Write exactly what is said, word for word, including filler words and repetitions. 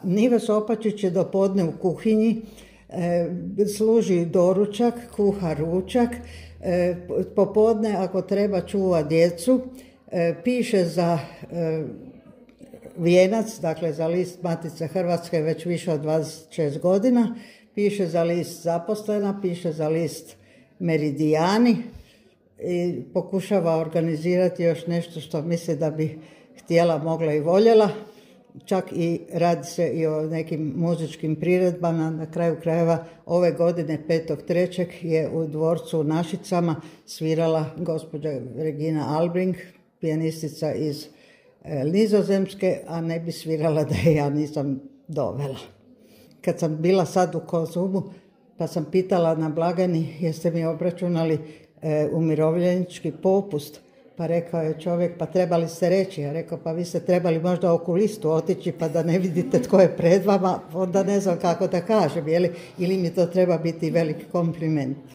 Nive Sopačić je dopodne u kuhinji, e, služi doručak, kuha ručak, e, popodne ako treba čuva djecu, e, piše za e, Vijenac, dakle za list Matice Hrvatske već više od dvadeset šest godina, piše za list Zaposlena, piše za list Meridijani i pokušava organizirati još nešto što misli da bi htjela, mogla i voljela. Čak i radi se i o nekim muzičkim priredbama. Na kraju krajeva ove godine petog trećeg je u dvorcu u Našicama svirala gospođa Regina Albring, pijanistica iz e, Nizozemske, a ne bi svirala da je ja nisam dovela. Kad sam bila sad u Konzumu, pa sam pitala na blagajni jeste mi obračunali e, umirovljenički popust, pa rekao je čovjek, pa trebali ste reći. Ja rekao, pa vi ste trebali možda okulistu otići pa da ne vidite tko je pred vama, onda ne znam kako da kažem, jeli? Ili mi to treba biti veliki kompliment.